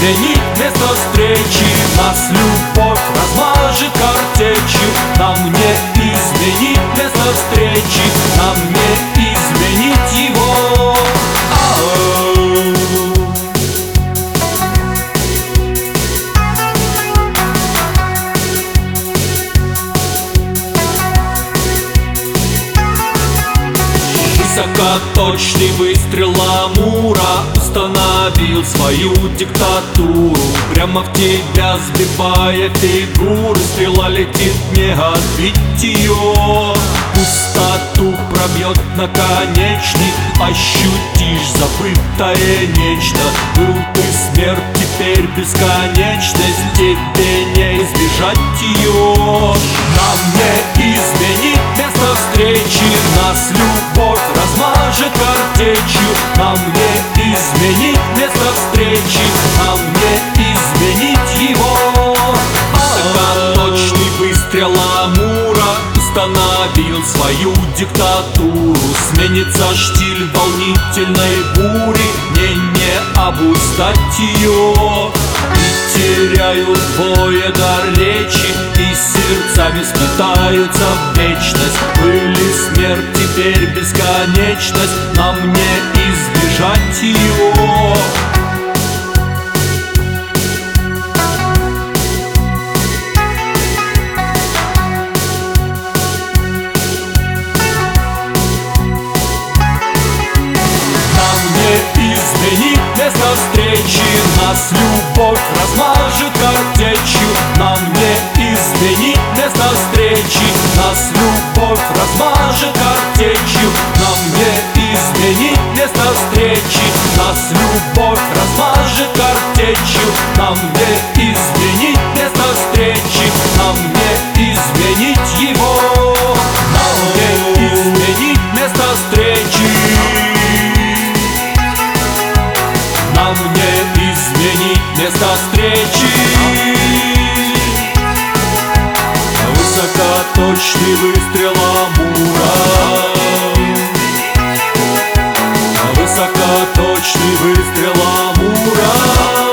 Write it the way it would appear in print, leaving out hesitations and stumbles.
изменить место встречи. Нас любовь размажет картечью. Нам не изменить место встречи, нам не изменить его. Высокоточный выстрел Амура установил свою диктатуру. Прямо в тебя сбивая фигуры, стрела летит, не отбить ее. Пустоту пробьет наконечник, ощутишь забытое нечто. Был ты смерть, теперь бесконечность, тебе не избежать ее. Нам не изменить место встречи, нас любовь размажет картечью. Нам не изменить место встречи, нам не изменить его. Высокоточный выстрел Амура установил свою диктатуру. Сменится штиль волнительной бури, мне не обуздать ее. И теряют двое дар речи, и сердцами сплетаются в вечность. Были смерть, теперь бесконечность, нам не избежать ее. Изменить место встречи, нас любовь размажет картечью. Нам не изменить место встречи, нас любовь размажет картечью. Нам не изменить место встречи, нас любовь размажет картечью. Нам не изменить место встречи, нам не изменить его. Нам не изменить место встречи, нам не изменить место встречи. Высокоточный выстрел Амура, высокоточный выстрел Амура.